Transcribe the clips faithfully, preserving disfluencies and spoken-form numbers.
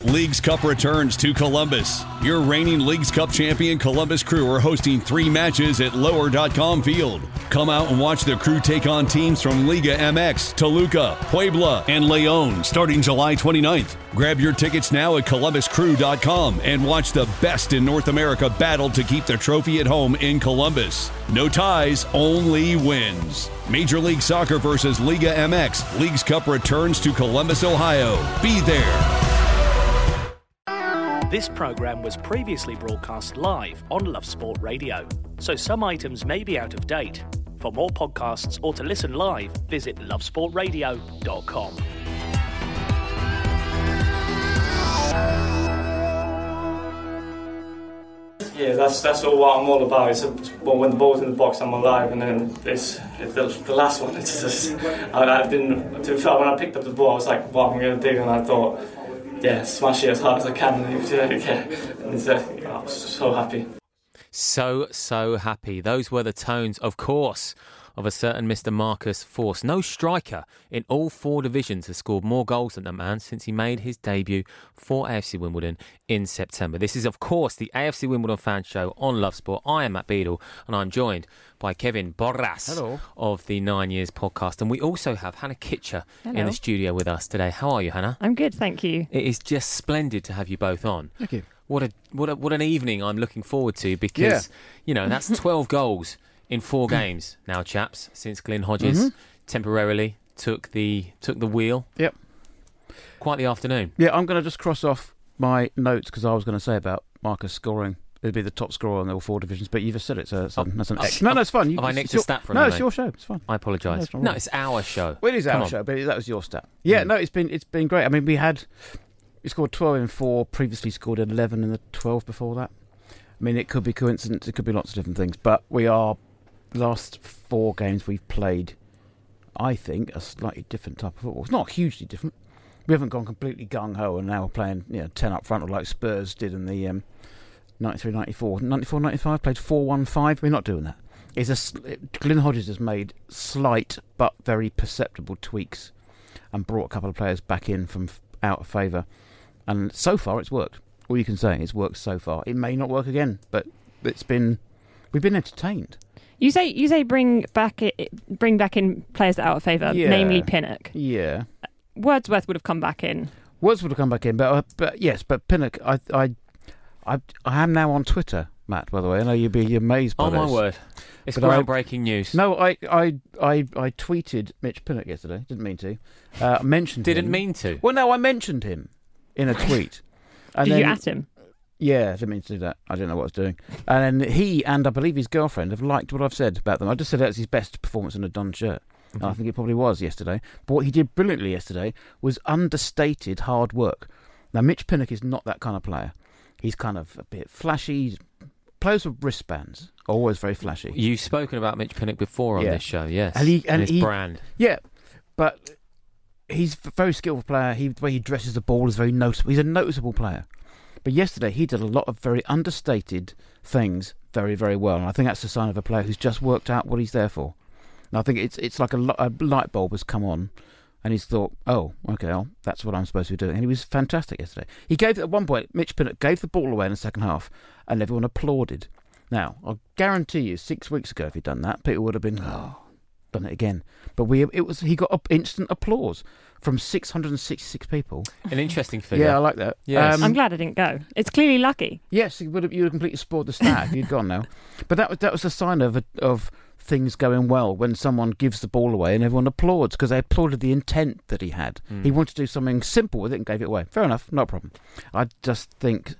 Leagues Cup returns to Columbus. Your reigning Leagues Cup champion Columbus Crew are hosting three matches at lower dot com Field. Come out and watch the Crew take on teams from Liga M X, Toluca, Puebla, and León starting July twenty-ninth. Grab your tickets now at columbus crew dot com and watch the best in North America battle to keep the trophy at home in Columbus. No ties, only wins. Major League Soccer versus Liga M X. Leagues Cup returns to Columbus, Ohio. Be there. This program was previously broadcast live on Love Sport Radio, so some items may be out of date. For more podcasts or to listen live, visit love sport radio dot com. Yeah, that's that's all what I'm all about. It's a, well, when the ball's in the box, I'm alive, and then it's, it's the, the last one. It's just I, I didn't. To be fair, when I picked up the ball, I was like, "What am I going to do?" And I thought, "Yeah, smash it as hard as I can." And, it was, yeah, and it's, uh, I was so happy. So so happy. Those were the tones, of course, of a certain Mister Marcus Forss. No striker in all four divisions has scored more goals than that man since he made his debut for A F C Wimbledon in September. This is, of course, the A F C Wimbledon fan show on Love Sport. I am Matt Beadle, and I'm joined by Kevin Borras Hello. of the Nine Years podcast. And we also have Hannah Kitcher Hello. in the studio with us today. How are you, Hannah? I'm good, thank you. It is just splendid to have you both on. Thank you. What a what a what an evening I'm looking forward to, because Yeah. you know that's twelve goals in four games now, chaps, since Glyn Hodges Mm-hmm. temporarily took the took the wheel. Yep. Quite the afternoon. Yeah, I'm going to just cross off my notes because I was going to say about Marcus scoring. It'd be the top scorer in all four divisions, but you've just said it, so that's, an, that's an Oh, X. No, no, it's fine. You, have I it's nicked a your- stat from No, you, it's mate? your show. It's fine. I apologise. No, it's not No, right. it's our show. Well, it is Come our on. show, but that was your stat. Yeah, Mm. no, it's been it's been great. I mean, we had we scored twelve in four. Previously scored eleven in the twelve before that. I mean, it could be coincidence. It could be lots of different things. But we are last four games we've played, I think, a slightly different type of football. It's not hugely different. We haven't gone completely gung ho and now we're playing, you know, ten up front, or like Spurs did in the um, ninety-three ninety-four, ninety-four ninety-five, played four one five. We're not doing that. It's a sl- Glyn Hodges has made slight but very perceptible tweaks and brought a couple of players back in from f- out of favour, and so far it's worked. All you can say, it's worked so far. It may not work again, but it's been we've been entertained. You say you say bring back it, bring back in players that are out of favour, Yeah. namely Pinnock. Yeah, Wordsworth would have come back in. Words would have come back in, but uh, but yes, but Pinnock, I I I I am now on Twitter, Matt. By the way, I know you'd be amazed by Oh this. my word! It's But I- groundbreaking news. No, I, I, I, I tweeted Mitch Pinnock yesterday. Didn't mean to. Uh, mentioned Didn't him. mean to. Well, no, I mentioned him in a tweet. And Did then, you at him? Yeah, I didn't mean to do that. I didn't know what I was doing. And then he and I believe his girlfriend have liked what I've said about them. I just said that's his best performance in a Dunn shirt. And I think it probably was yesterday. But what he did brilliantly yesterday was understated hard work. Now, Mitch Pinnock is not that kind of player. He's kind of a bit flashy. Players with wristbands are always very flashy. You've spoken about Mitch Pinnock before on Yeah. this show, yes, And he- and his he- brand. Yeah, but he's a very skillful player. He, the way he dresses the ball is very noticeable. He's a noticeable player. But yesterday he did a lot of very understated things very, very well. And I think that's a sign of a player who's just worked out what he's there for. And I think it's it's like a, li- a light bulb has come on and he's thought, oh, okay, well, that's what I'm supposed to be doing. And he was fantastic yesterday. He gave, at one point, Mitch Pinnock gave the ball away in the second half and everyone applauded. Now, I'll guarantee you, six weeks ago, if he'd done that, people would have been, oh, done it again. But we, it was he got up instant applause from six hundred sixty-six people. An interesting figure. Yeah, I like that. Yes. Um, I'm glad I didn't go. It's clearly lucky. Yes, you would have, you would have completely spoiled the stat if you'd gone now. But that was that was a sign of of things going well when someone gives the ball away and everyone applauds because they applauded the intent that he had. Mm. He wanted to do something simple with it and gave it away. Fair enough, no problem. I just think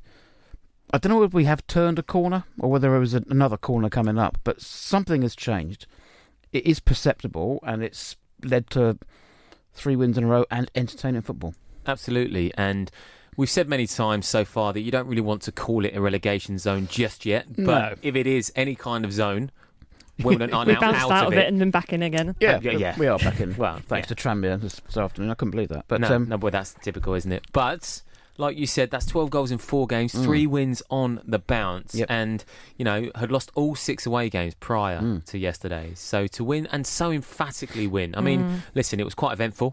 I don't know whether we have turned a corner or whether there was a, another corner coming up, but something has changed. It is perceptible and it's led to three wins in a row and entertaining football. Absolutely, and we've said many times so far that you don't really want to call it a relegation zone just yet, but No. if it is any kind of zone, Wimbledon are We now bounced out, out of of it. it and then back in again. Yeah, Uh, yeah, yeah. we are back in. Well, thanks yeah. to Tranmere this, this afternoon. I couldn't believe that. But no, um, no, but that's typical, isn't it? But like you said, that's twelve goals in four games, Mm. three wins on the bounce, Yep. and you know had lost all six away games prior Mm. to yesterday. So to win and so emphatically win. I mean, Mm. listen, it was quite eventful.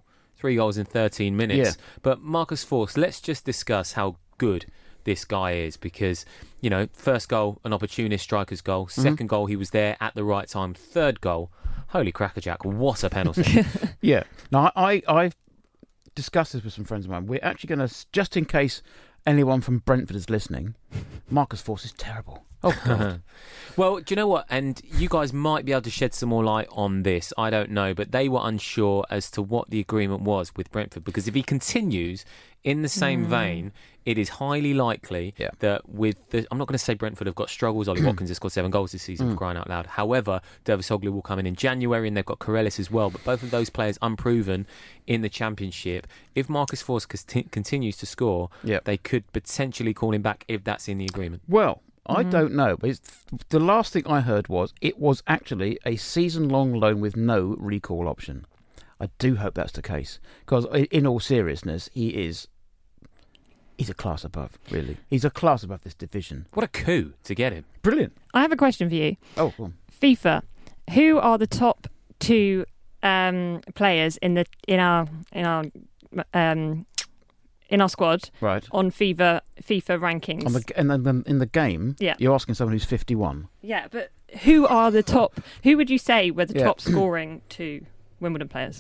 three goals in thirteen minutes. Yeah. But Marcus Forss, let's just discuss how good this guy is, because, you know, first goal, an opportunist striker's goal. Second mm-hmm. goal, he was there at the right time. Third goal, holy crackerjack, what a penalty. Yeah. Now, I, I've discussed this with some friends of mine. We're actually going to, just in case anyone from Brentford is listening, Marcus Forss is terrible. Oh, God. Well, do you know what? And you guys might be able to shed some more light on this. I don't know. But they were unsure as to what the agreement was with Brentford. Because if he continues in the same mm. vein, it is highly likely yeah. that with the... I'm not going to say Brentford have got struggles. Ollie Watkins has scored seven goals this season, mm. for crying out loud. However, Dervisoglu will come in in January, and they've got Corellis as well. But both of those players unproven in the Championship. If Marcus Forss continues to score, yep. they could potentially call him back if that's in the agreement. Well... I mm. don't know, but it's, the last thing I heard was it was actually a season-long loan with no recall option. I do hope that's the case, because in all seriousness, he is he's a class above, really. He's a class above this division. What a coup to get him. Brilliant. I have a question for you. Oh, go on. FIFA, who are the top two um, players in the in our in our um, in our squad, right, on FIFA FIFA rankings? On the, and then in the game, yeah. you're asking someone who's fifty-one. Yeah, but who are the top? Who would you say were the yeah. top scoring two Wimbledon players?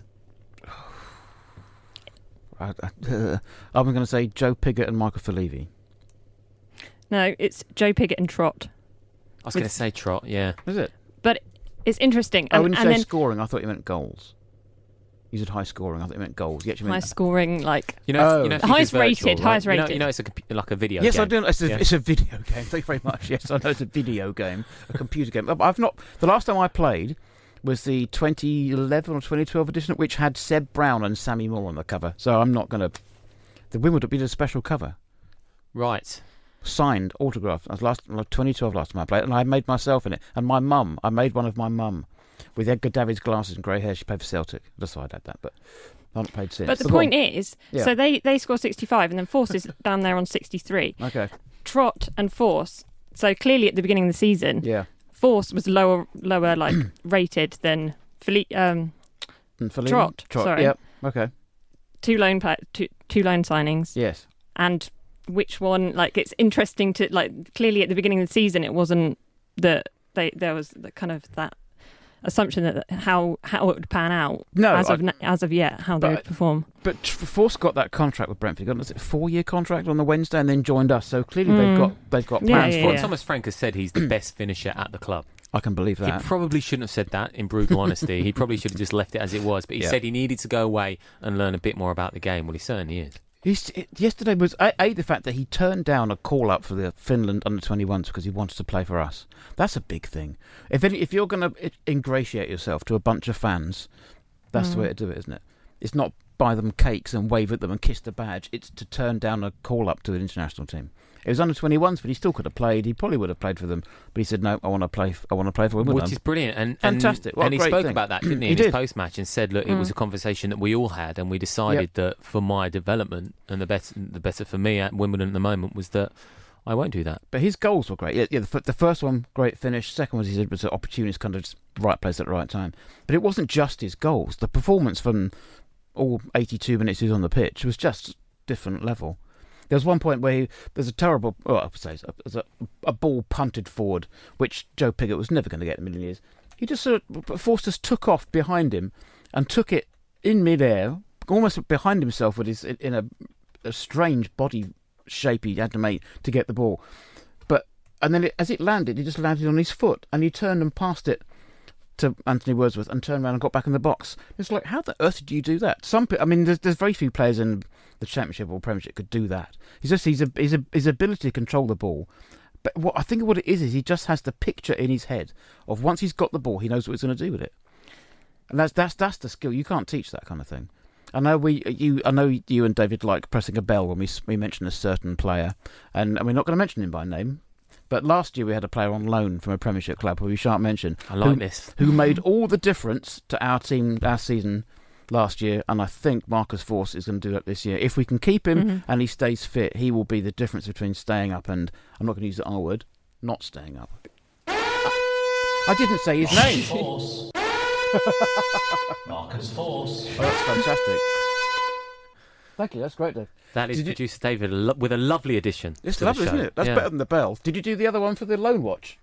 I, I, uh, I'm going to say Joe Pigott and Michael Falevi. No, it's Joe Pigott and Trott. I was going to say Trott, yeah. Is it? But it's interesting. Oh, and, when you and say then, scoring, I thought you meant goals. You said high scoring. I thought you meant goals. You actually high meant scoring, like you know, oh. you know highest virtual, rated, right? highest rated. You know, you know it's a comp- like a video. Yes, game. I do. It's a, yeah. it's a video game. Thank you very much. Yes, I know it's a video game, a computer game. I've not. The last time I played was the twenty eleven or twenty twelve edition, which had Seb Brown and Sammy Moore on the cover. So I'm not going to. The Wimbledon be a special cover, right? Signed, autographed. I was last twenty twelve last time I played, and I made myself in it. And my mum, I made one of my mum with Edgar Davids glasses and grey hair. She played for Celtic. Just so I'd had that, but I haven't played since. But the so point is, yeah. so they they score sixty-five, and then Forss is down there on sixty-three. Okay. Trott and Forss. So clearly, at the beginning of the season, yeah, Forss was lower lower like rated than Felipe, um, Trott. Trott. Sorry. Yep. Okay. Two loan pa- two, two loan signings. Yes. And which one? Like, it's interesting to like. Clearly, at the beginning of the season, it wasn't that they there was the kind of that assumption that how how it would pan out. No, as I, of as of yet, how they would perform. But Forss got that contract with Brentford. He got a four-year contract on the Wednesday, and then joined us. So clearly, mm. they've got they've got plans yeah, yeah, for yeah. it. Thomas Frank has said he's the best finisher at the club. I can believe that. He probably shouldn't have said that, in brutal honesty. He probably should have just left it as it was. But he yeah. said he needed to go away and learn a bit more about the game. Well, he certainly is. He's, yesterday was a, a the fact that he turned down a call up for the Finland under twenty-ones because he wanted to play for us. That's a big thing. If any, if you're going to ingratiate yourself to a bunch of fans, that's mm. the way to do it, isn't it? It's not buy them cakes and wave at them and kiss the badge. It's to turn down a call up to an international team. It was under twenty-ones, but he still could have played. He probably would have played for them, but he said, "No, I want to play. I want to play for Wimbledon." Which is brilliant, and fantastic. And, and he spoke thing. about that, didn't he? he in did. his post match, and said, "Look, mm. it was a conversation that we all had, and we decided yep. that for my development and the better, the better for me at Wimbledon at the moment was that I won't do that." But his goals were great. Yeah, yeah the, the first one, great finish. Second one, he said, was an opportunist, kind of just right place at the right time. But it wasn't just his goals. The performance from all eighty-two minutes he was on the pitch was just different level. There was one point where he, there's a terrible, well, I would say, there's a, a ball punted forward, which Joe Pigott was never going to get in a million years. He just sort of, Forster took off behind him and took it in midair, almost behind himself with his in a, a strange body shape he had to make to get the ball. But and then it, as it landed, he just landed on his foot, and he turned and passed it to Anthony Wordsworth and turned around and got back in the box. It's like, how the earth do you do that? Some, I mean, there's, there's very few players in the Championship or Premiership could do that. He's just he's a, he's a, his ability to control the ball. But what I think what it is is he just has the picture in his head of once he's got the ball, he knows what he's going to do with it. And that's that's that's the skill. You can't teach that kind of thing. I know we you I know you and David like pressing a bell when we we mention a certain player, and, and we're not going to mention him by name. But last year we had a player on loan from a Premiership club who we shan't mention. I like who, this. Who made all the difference to our team, our season last year, and I think Marcus Forss is going to do that this year. If we can keep him mm-hmm. and he stays fit, he will be the difference between staying up and, I'm not going to use the R word, not staying up. I didn't say his name. Forss. Marcus Forss. Oh, that's fantastic. Thank you. That's great, Dave. That is Did you- producer David lo- with a lovely addition. It's to lovely, the show. isn't it? That's Yeah. better than the bell. Did you do the other one for the Loan Watch?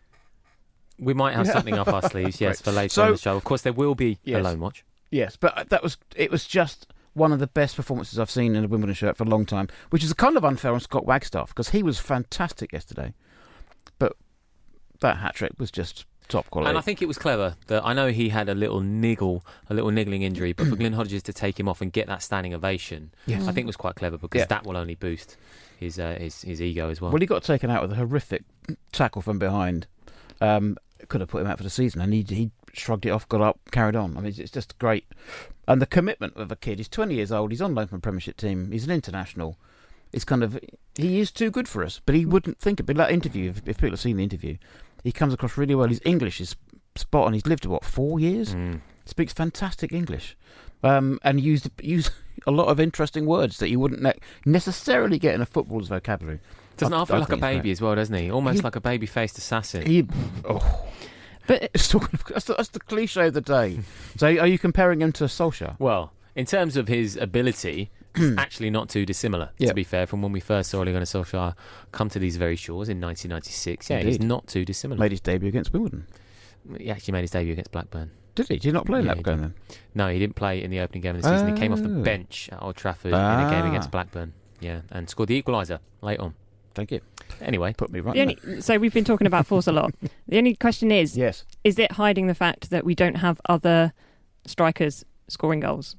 We might have Yeah. something up our sleeves, yes, Great. for later So- on the show. Of course, there will be Yes. a loan watch. Yes, but that was it was just one of the best performances I've seen in a Wimbledon shirt for a long time, which is kind of unfair on Scott Wagstaff because he was fantastic yesterday. But that hat-trick was just top quality. And I think it was clever that I know he had a little niggle, a little niggling injury, but for Glyn Hodges to take him off and get that standing ovation, Yes. I think was quite clever because Yeah. that will only boost his uh, his, his ego as well. Well, he got taken out with a horrific tackle from behind. Um, could have put him out for the season, and he he shrugged it off, got up, carried on. I mean, it's, it's just great. And the commitment of a kid. He's twenty years old. He's on loan from a Premiership team. He's an international. It's kind of he is too good for us, but he wouldn't think it. But that interview, if, if people have seen the interview, he comes across really well. His English is spot on. He's lived what four years. Mm. Speaks fantastic English, um, and used used a lot of interesting words that you wouldn't ne- necessarily get in a footballer's vocabulary. Doesn't I- half feel I like a think it's baby great. as well, doesn't he? Almost He- like a baby-faced assassin. He, oh, But it's talking of, that's, the, that's the cliche of the day. So, are you comparing him to Solskjaer? Well, in terms of his ability, it's actually not too dissimilar, Yeah. to be fair, from when we first saw Ole Gunnar Solskjaer come to these very shores in nineteen ninety-six. Yeah, he's Indeed. not too dissimilar. Made his debut against Wimbledon. He actually made his debut against Blackburn. Did he? Did he not play in Yeah, that he game did. then? No, he didn't play in the opening game of the season. He came off the Oh. bench at Old Trafford in a game Ah. against Blackburn. Yeah, and scored the equaliser late on. Thank you. Anyway, Put me right the in only, so we've been talking about force a lot. The only question is, there. Yes. is it hiding the fact that we don't have other strikers scoring goals?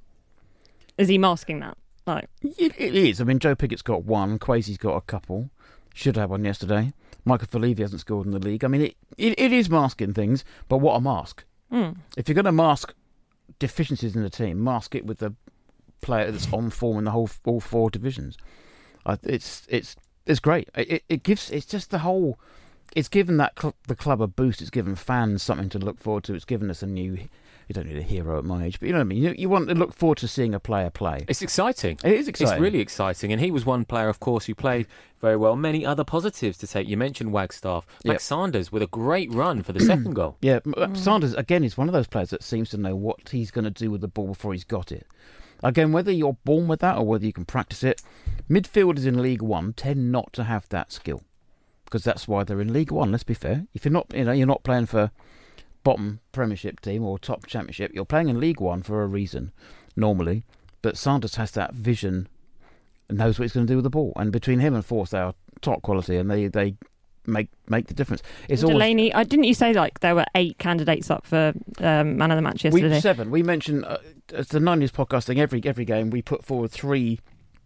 Is he masking that? Like, It, it is. I mean, Joe Piggott's got one. Quasi's got a couple. Should have one yesterday. Michael Falevi hasn't scored in the league. I mean, it, it, it is masking things, but what a mask. mm, If you're going to mask deficiencies in the team, mask it with the player that's on form in the whole all four divisions. I, it's it's it's great. It, it gives it's just the whole. It's given that cl- the club a boost. It's given fans something to look forward to. It's given us a new. You don't need a hero at my age, but you know what I mean. You, you want to look forward to seeing a player play. it's exciting. It is exciting. It's really exciting. And he was one player, of course, who played very well. Many other positives to take. You mentioned Wagstaff. Yep. Max Sanders with a great run for the second goal. Yeah, M- Sanders again is one of those players that seems to know what he's going to do with the ball before he's got it. Again, whether you're born with that or whether you can practice it, midfielders in League One tend not to have that skill because that's why they're in League One. Let's be fair. If you're not, you know, you're not playing for bottom Premiership team or top Championship. You're playing in League One for a reason, normally. But Sanders has that vision and knows what he's going to do with the ball. And between him and Force, they are top quality, and they they make make the difference. It's always Delaney, uh, didn't you say like there were eight candidates up for um, man of the match yesterday? Week seven. We mentioned uh, as the Nine News podcast thing. Every every game we put forward three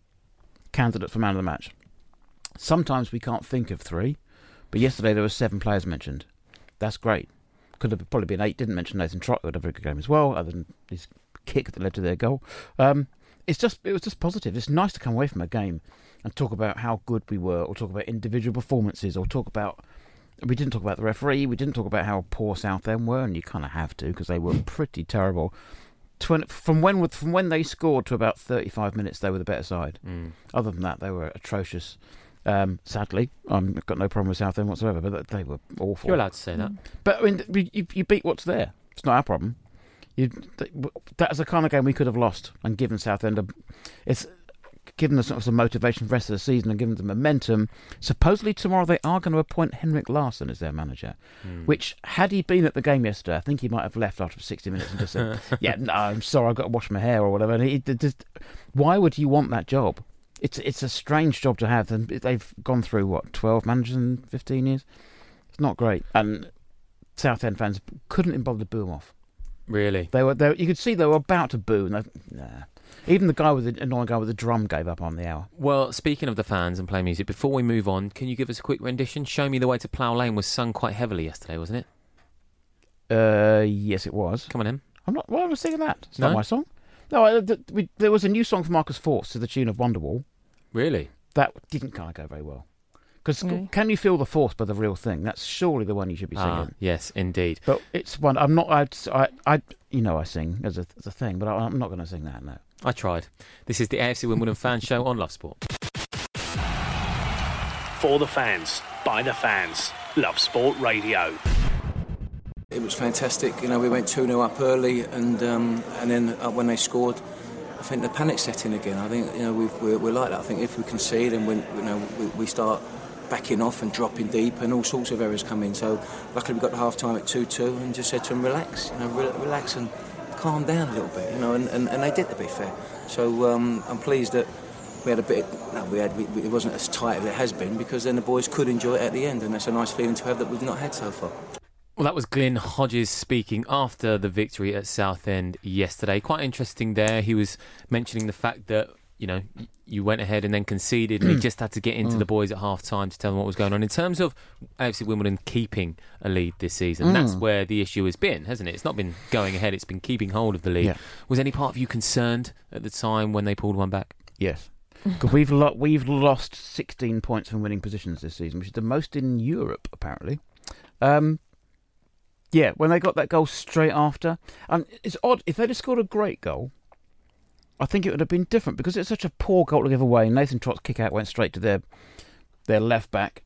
candidates for man of the match. Sometimes we can't think of three, but yesterday there were seven players mentioned. That's great. Could have probably been eight. Didn't mention Nathan Trott, who had a very good game as well, other than his kick that led to their goal. Um, it's just it was just positive. It's nice to come away from a game and talk about how good we were, or talk about individual performances, or talk about. We didn't talk about the referee. We didn't talk about how poor Southend were, and you kind of have to because they were pretty terrible. Twen- from when from when they scored to about thirty-five minutes, they were the better side. Mm. Other than that, they were atrocious. Um, sadly, I've got no problem with Southend whatsoever, but they were awful. You're allowed to say that. But I mean, you, you beat what's there. It's not our problem. You, that's the kind of game we could have lost and given Southend a. It's given them sort of some motivation for the rest of the season and given them momentum. Supposedly tomorrow they are going to appoint Henrik Larsson as their manager, Mm. which had he been at the game yesterday, I think he might have left after sixty minutes and just said, "Yeah, no, I'm sorry, I've got to wash my hair or whatever." And he just, why would you want that job? It's it's a strange job to have. And they've gone through what twelve managers in fifteen years. It's not great, and Southend fans couldn't even bother to boo him off. Really? They were, they were, you could see they were about to boo, and they, nah. Even the guy with the annoying guy with the drum gave up on the hour. Well, speaking of the fans and play music, before we move on, can you give us a quick rendition? Show Me the Way to Plough Lane was sung quite heavily yesterday, wasn't it? Uh, yes, it was. Come on in. I'm not. Why am I singing that? It's No? not my song. No, I, th- we, there was a new song from Marcus Force to the tune of Wonderwall. Really? That didn't kind of go very well. Because Okay. Can You Feel the Force by The Real Thing? That's surely the one you should be singing. Ah, yes, indeed. But it's one. I'm not. I'd, I, I, you know, I sing as a, as a thing, but I, I'm not going to sing that. No. I tried. This is the A F C Wimbledon Fan Show on Love Sport. For the fans, by the fans, Love Sport Radio. It was fantastic. You know, we went two nil up early, and um, and then uh, when they scored, I think the panic set in again. I think you know we've, we're, we're like that. I think if we concede and when you know we, we start backing off and dropping deep and all sorts of errors come in. So luckily we got to half time at two two and just said to them relax, you know, re- relax and calm down a little bit, you know, and, and, and they did, to be fair. So um, I'm pleased that we had a bit. No, we had. We, it wasn't as tight as it has been because then the boys could enjoy it at the end, and that's a nice feeling to have that we've not had so far. Well, that was Glyn Hodges speaking after the victory at Southend yesterday. Quite interesting there. He was mentioning the fact that, you know, you went ahead and then conceded and he just had to get into mm. the boys at half-time to tell them what was going on. In terms of A F C Wimbledon keeping a lead this season, mm. that's where the issue has been, hasn't it? It's not been going ahead, it's been keeping hold of the lead. Yeah. Was any part of you concerned at the time when they pulled one back? Yes. Because we've, lo- we've lost sixteen points from winning positions this season, which is the most in Europe, apparently. Um... Yeah, when they got that goal straight after. And it's odd, if they'd have scored a great goal, I think it would have been different because it's such a poor goal to give away. Nathan Trott's kick out went straight to their their left back.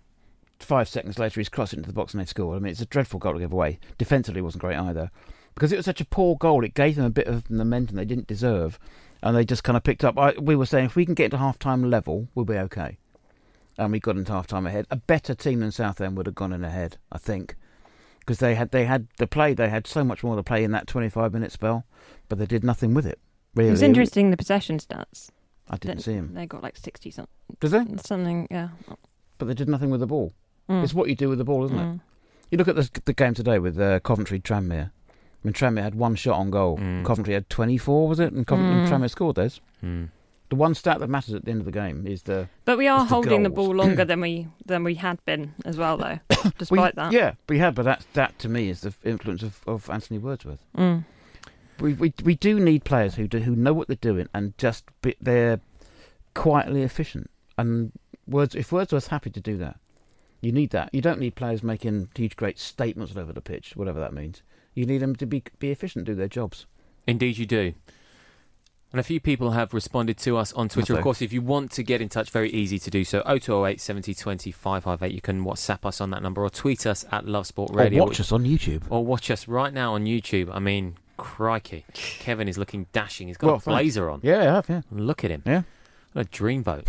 Five seconds later, he's crossed into the box and they scored. I mean, it's a dreadful goal to give away. Defensively, it wasn't great either. Because it was such a poor goal, it gave them a bit of momentum they didn't deserve. And they just kind of picked up. I, we were saying, if we can get to half-time level, we'll be okay. And we got into half-time ahead. A better team than Southend would have gone in ahead, I think. Because they had they had the play, they had so much more to play in that twenty-five minute spell, but they did nothing with it. Really, it was interesting the possession stats. I didn't they, see him. They got like sixty something. Did they? Something, yeah. But they did nothing with the ball. Mm. It's what you do with the ball, isn't mm. it? You look at the, the game today with uh, Coventry Tranmere. I mean, Tranmere had one shot on goal. Mm. Coventry had twenty-four, was it? And, Coventry, mm. and Tranmere scored those. Mm. The one stat that matters at the end of the game is the. But we are the holding goals. the ball longer than we than we had been as well, though. Despite we, that, yeah, we had. But that that to me is the influence of, of Anthony Wordsworth. Mm. We we we do need players who do who know what they're doing and just be, they're quietly efficient. And Words if Wordsworth's happy to do that, you need that. You don't need players making huge, great statements all over the pitch, whatever that means. You need them to be be efficient, do their jobs. Indeed, you do. And a few people have responded to us on Twitter. Okay. Of course, if you want to get in touch, very easy to do so. oh two oh eight, seven oh two oh, five five eight. You can WhatsApp us on that number or tweet us at Love Sport Radio. Or watch us on YouTube. Or watch us right now on YouTube. I mean, crikey. Kevin is looking dashing. He's got well, a blazer thanks. on. Yeah, I have, yeah. Look at him. Yeah. What a dreamboat.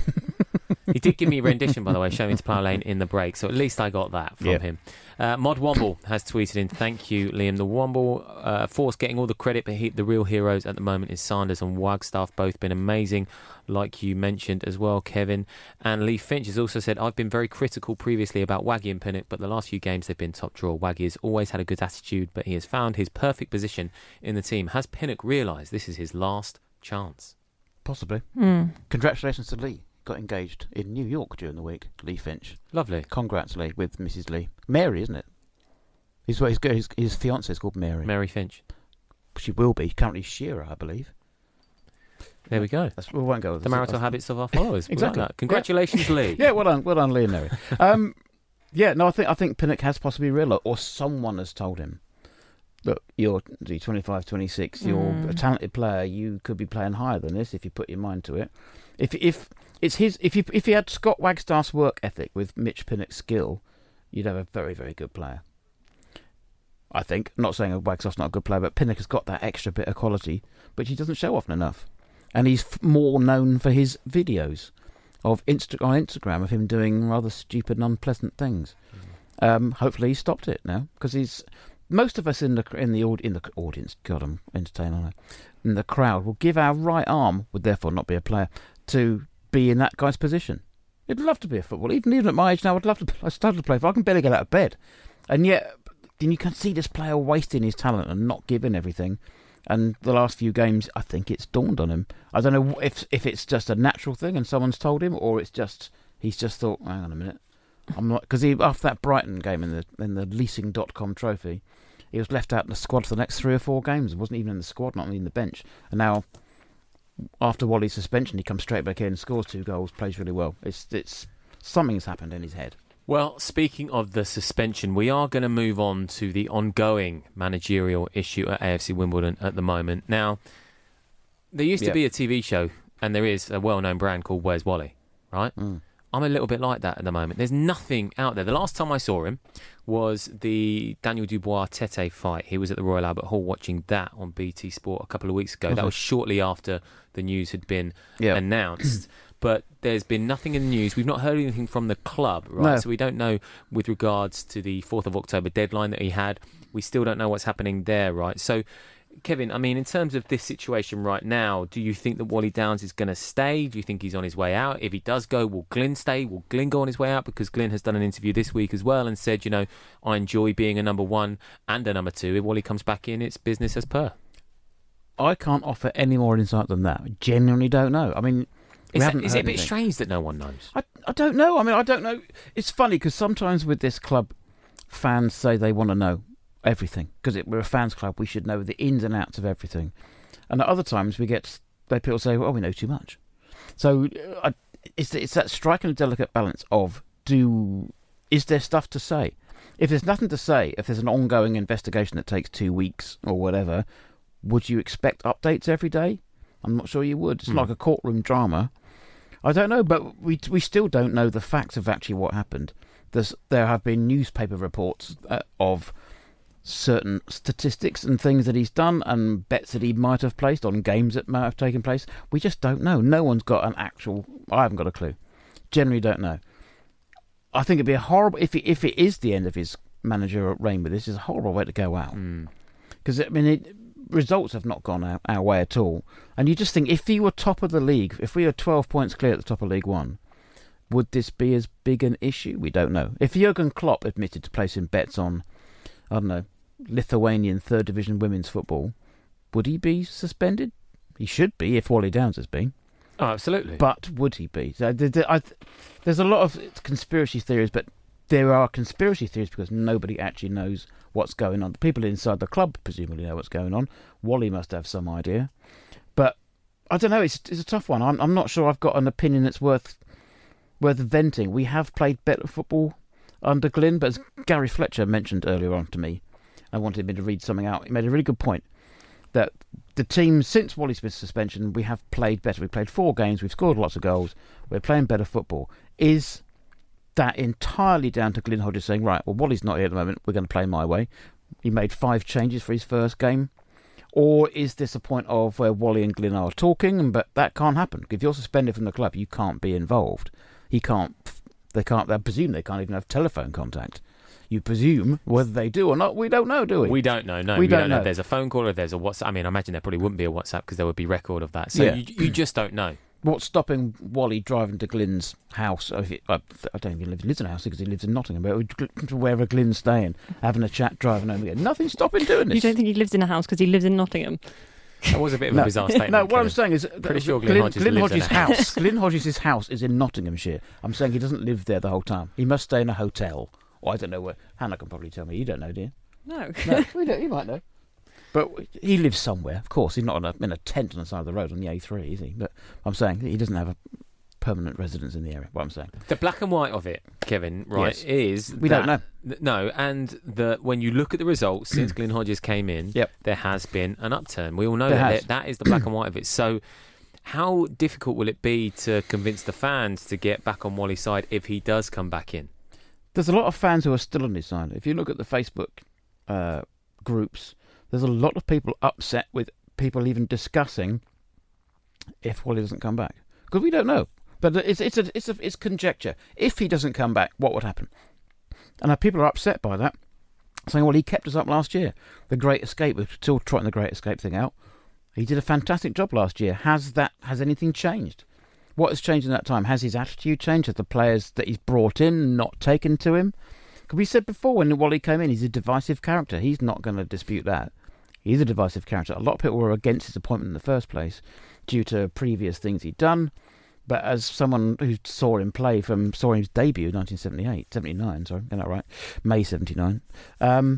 He did give me a rendition, by the way, showing me to Plough Lane in the break, so at least I got that from yeah. him. Uh, Mod Womble has tweeted in, thank you, Liam. The Womble uh, force getting all the credit, but he, the real heroes at the moment is Sanders and Wagstaff, both been amazing, like you mentioned as well, Kevin. And Lee Finch has also said, I've been very critical previously about Waggy and Pinnock, but the last few games they've been top draw. Waggy has always had a good attitude, but he has found his perfect position in the team. Has Pinnock realised this is his last chance? Possibly. Mm. Congratulations to Lee. Got engaged in New York during the week. Lee Finch. Lovely. Congrats, Lee, with Missus Lee. Mary, isn't it? His his his, his fiancée is called Mary. Mary Finch. She will be. Currently Shearer, I believe. There we go. That's, we won't go with the marital habits of our followers. Exactly. Like that. Congratulations, yeah. Lee. Yeah, well done, well done, Lee and Mary. um, yeah, no, I think I think Pinnock has possibly realised, or someone has told him, look, you're twenty-five, twenty-six, you're mm. a talented player. You could be playing higher than this if you put your mind to it. If if it's his, if you if he had Scott Wagstaff's work ethic with Mitch Pinnock's skill, you'd have a very very good player. I think. I'm not saying Wagstaff's not a good player, but Pinnock has got that extra bit of quality, which he doesn't show often enough. And he's f- more known for his videos of Insta- on Instagram of him doing rather stupid and unpleasant things. Mm. Um, hopefully, he stopped it now because he's. Most of us in the in the in the audience, God, I'm entertaining, aren't I? In the crowd will give our right arm, would therefore not be a player, to be in that guy's position. I'd love to be a footballer, even even at my age now. I'd love to. I started to play. If I can barely get out of bed, and yet, then you can see this player wasting his talent and not giving everything. And the last few games, I think it's dawned on him. I don't know if if it's just a natural thing and someone's told him, or it's just he's just thought, hang on a minute, I'm not, because he after that Brighton game in the in the leasing dot com trophy, he was left out in the squad for the next three or four games. He wasn't even in the squad, not even in the bench. And now, after Wally's suspension, he comes straight back in, scores two goals, plays really well. It's it's something's happened in his head. Well, speaking of the suspension, we are going to move on to the ongoing managerial issue at A F C Wimbledon at the moment. Now, there used to yep. be a T V show, and there is a well-known brand called Where's Wally, right? Mm. I'm a little bit like that at the moment. There's nothing out there. The last time I saw him was the Daniel Dubois-Tete fight. He was at the Royal Albert Hall watching that on B T Sport a couple of weeks ago. Okay. That was shortly after the news had been Yep. announced. But there's been nothing in the news. We've not heard anything from the club, right? No. So we don't know with regards to the fourth of October deadline that he had. We still don't know what's happening there, right? So, Kevin, I mean, in terms of this situation right now, do you think that Wally Downes is going to stay? Do you think he's on his way out? If he does go, will Glyn stay? Will Glyn go on his way out? Because Glyn has done an interview this week as well and said, you know, I enjoy being a number one and a number two. If Wally comes back in, it's business as per. I can't offer any more insight than that. I genuinely don't know. I mean, we Is, that, haven't is it a heard bit anything. strange that no one knows? I, I don't know. I mean, I don't know. It's funny because sometimes with this club, fans say they want to know everything because we're a fans club. We should know the ins and outs of everything. And at other times we get they people say, "Oh, we know too much." So uh, I, it's it's that striking a delicate balance of do is there stuff to say? If there's nothing to say, if there's an ongoing investigation that takes two weeks or whatever, would you expect updates every day? I'm not sure you would. It's Hmm. like a courtroom drama. I don't know, but we we still don't know the facts of actually what happened. There's, there have been newspaper reports uh, of certain statistics and things that he's done and bets that he might have placed on games that might have taken place. We just don't know. No one's got an actual... I haven't got a clue. Generally don't know. I think it'd be a horrible... If it, if it is the end of his managerial reign with this, it's a horrible way to go out. Because, I mean, it, results have not gone our, our way at all. And you just think, if he were top of the league, if we were twelve points clear at the top of League One, would this be as big an issue? We don't know. If Jurgen Klopp admitted to placing bets on, I don't know, Lithuanian third division women's football, would he be suspended? He should be if Wally Downes has been. Oh, absolutely. But would he be? So, the, the, I, there's a lot of conspiracy theories, but there are conspiracy theories because nobody actually knows what's going on. The people inside the club presumably know what's going on. Wally must have some idea. But I don't know, it's, it's a tough one. I'm, I'm not sure I've got an opinion that's worth worth venting. We have played better football under Glyn, but as Gary Fletcher mentioned earlier on to me, I wanted me to read something out. He made a really good point that the team, since Wally Smith's suspension, we have played better. We've played four games, we've scored lots of goals, we're playing better football. Is that entirely down to Glyn Hodges saying, right, well, Wally's not here at the moment, we're going to play my way? He made five changes for his first game. Or is this a point of where Wally and Glyn are talking, but that can't happen? If you're suspended from the club, you can't be involved. He can't, they can't, I presume they can't even have telephone contact. You presume whether they do or not, we don't know, do we? We don't know, no. We We, don't don't know know. if there's a phone call or if there's a WhatsApp. I mean, I imagine there probably wouldn't be a WhatsApp because there would be record of that. So Yeah. you, you just don't know. What's stopping Wally driving to Glyn's house? If it, I, I don't even live, lives in a house because he lives in Nottingham, but to wherever Glyn's staying, having a chat, driving home again. Nothing's stopping doing this. You don't think he lives in a house because he lives in Nottingham? That was a bit of a no, bizarre statement. no, what Kevin. I'm saying is that Pretty sure Glyn Glyn, Hodges Glyn lives in Hodges' a house. house. Glyn Hodges' house is in Nottinghamshire. I'm saying he doesn't live there the whole time. He must stay in a hotel. Or I don't know where. Hannah can probably tell me. You don't know, do you? No. No, we don't. You might know. But he lives somewhere. Of course, he's not on a, in a tent on the side of the road on the A three, is he? But I'm saying he doesn't have a permanent residence in the area. What I'm saying. The black and white of it, Kevin, right, Yes. is We don't that- th- No, and the when you look at the results since Glyn Hodges came in, Yep. there has been an upturn. We all know There that. has. That that is the black and white of it. So how difficult will it be to convince the fans to get back on Wally's side if he does come back in? There's a lot of fans who are still on his side. If you look at the Facebook uh, groups, there's a lot of people upset with people even discussing if Wally doesn't come back because we don't know. But it's it's a, it's a, it's conjecture. If he doesn't come back, what would happen? And uh, people are upset by that, saying, "Well, he kept us up last year. The Great Escape. We're still trotting the Great Escape thing out. He did a fantastic job last year. Has that has anything changed? What has changed in that time? Has his attitude changed? Have the players that he's brought in not taken to him? Because we said before when Wally came in, he's a divisive character. He's not going to dispute that. He's a divisive character. A lot of people were against his appointment in the first place due to previous things he'd done. But as someone who saw him play from saw his debut in nineteen seventy-eight, seventy-nine, sorry, get that right, May seventy-nine. Um,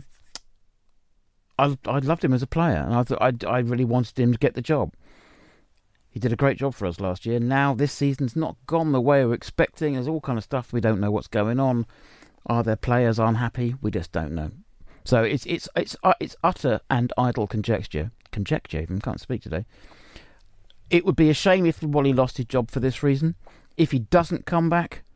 I I loved him as a player, and I thought I I really wanted him to get the job. He did a great job for us last year. Now this season's not gone the way we're expecting. There's all kind of stuff we don't know what's going on. Are there players unhappy? We just don't know. So it's it's it's uh, it's utter and idle conjecture. Conjecture, even can't speak today. It would be a shame if Wally lost his job for this reason. If he doesn't come back,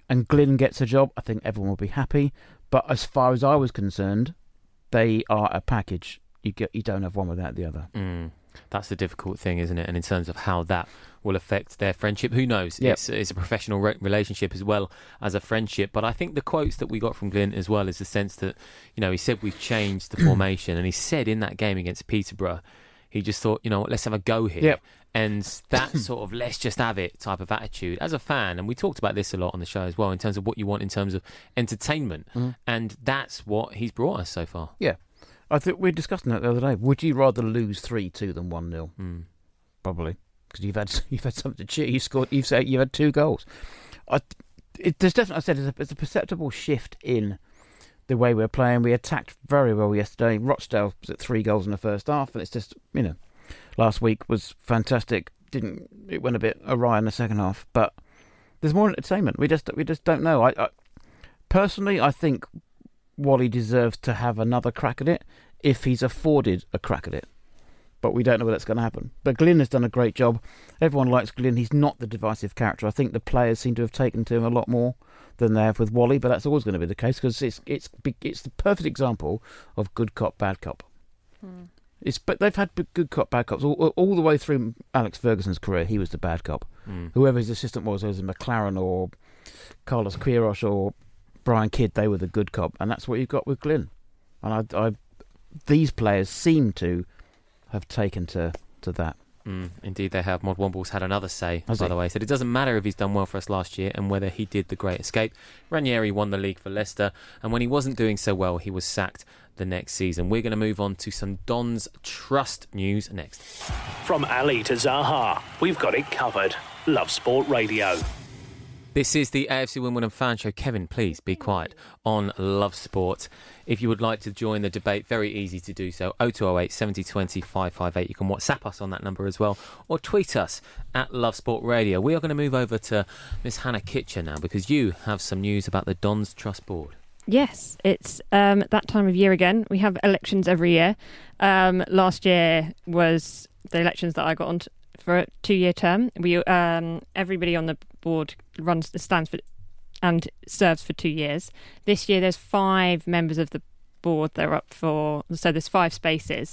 and Glyn gets a job, I think everyone will be happy. But as far as I was concerned, they are a package. You get, you don't have one without the other. Mm. That's the difficult thing, isn't it? And in terms of how that will affect their friendship, who knows? Yep. It's, it's a professional re- relationship as well as a friendship. But I think the quotes that we got from Glyn as well is the sense that, you know, he said we've changed the formation, and he said in that game against Peterborough, he just thought, you know what, let's have a go here. Yep. And that sort of let's just have it type of attitude as a fan, and we talked about this a lot on the show as well in terms of what you want in terms of entertainment, mm. and that's what he's brought us so far. Yeah. I think we were discussing that the other day. Would you rather lose three two than one nil? Mm. Probably, because you've had you've had something to cheer. You scored. You've said you've had two goals. I, it, there's definitely. I said it's a, it's a perceptible shift in the way we're playing. We attacked very well yesterday. Rochdale was at three goals in the first half, and it's just, you know, last week was fantastic. Didn't it went a bit awry in the second half, but there's more entertainment. We just we just don't know. I, I personally, I think Wally deserves to have another crack at it if he's afforded a crack at it. But we don't know whether that's going to happen. But Glyn has done a great job. Everyone likes Glyn. He's not the divisive character. I think the players seem to have taken to him a lot more than they have with Wally, but that's always going to be the case because it's it's it's the perfect example of good cop, bad cop. Hmm. It's but they've had good cop, bad cops all, all the way through Alex Ferguson's career. He was the bad cop. Hmm. Whoever his assistant was, whether it was McLaren or Carlos Queiroz or Brian Kidd, they were the good cop, and that's what you've got with Glyn. And I, I these players seem to have taken to, to that. Mm, indeed they have. Mod Womble's had another say, Has by he? the way. He said it doesn't matter if he's done well for us last year and whether he did the Great Escape. Ranieri won the league for Leicester, and when he wasn't doing so well, he was sacked the next season. We're going to move on to some Don's Trust news next. From Ali to Zaha, we've got it covered. Love Sport Radio. This is the A F C Wimbledon Fan Show. Kevin, please be quiet on Love Sport. If you would like to join the debate, very easy to do so. oh two oh eight, seven oh two oh, five five eight. You can WhatsApp us on that number as well, or tweet us at Love Sport Radio. We are going to move over to Miss Hannah Kitcher now, because you have some news about the Don's Trust Board. Yes, it's um, that time of year again. We have elections every year. Um, last year was the elections that I got on t- for a two-year term. We um, everybody on the board runs stands for and serves for two years. This year there's five members of the board that are up for, so there's five spaces.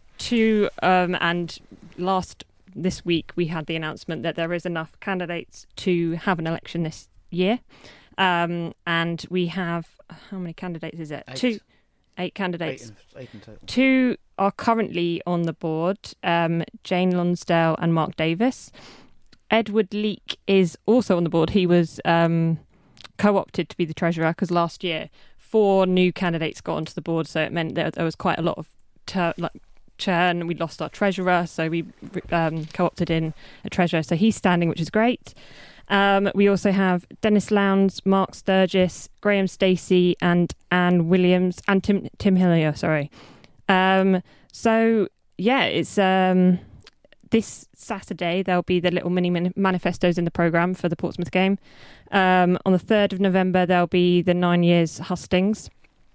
Two um, and last this week we had the announcement that there is enough candidates to have an election this year. Um, and we have, how many candidates is it? Eight. Two. Eight candidates. Eight in, eight in total. Two are currently on the board, um, Jane Lonsdale and Mark Davis. Edward Leake is also on the board. He was um, co-opted to be the treasurer because last year four new candidates got onto the board, so it meant that there was quite a lot of ter- like churn. We lost our treasurer, so we um, co-opted in a treasurer. So he's standing, which is great. Um, we also have Dennis Lowndes, Mark Sturgis, Graham Stacey, and Anne Williams, and Tim Tim Hillier. Sorry. Um, so yeah, it's um, this Saturday there'll be the little mini man- manifestos in the programme for the Portsmouth game. Um, on the third of November there'll be the nine years hustings.